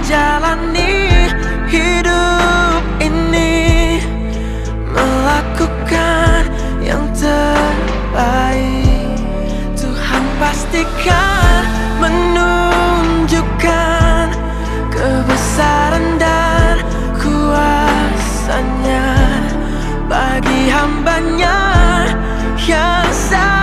menjalani hidup ini, melakukan yang terbaik. Tuhan pastikan menunjukkan kebesaran dan kuasanya bagi hambanya yang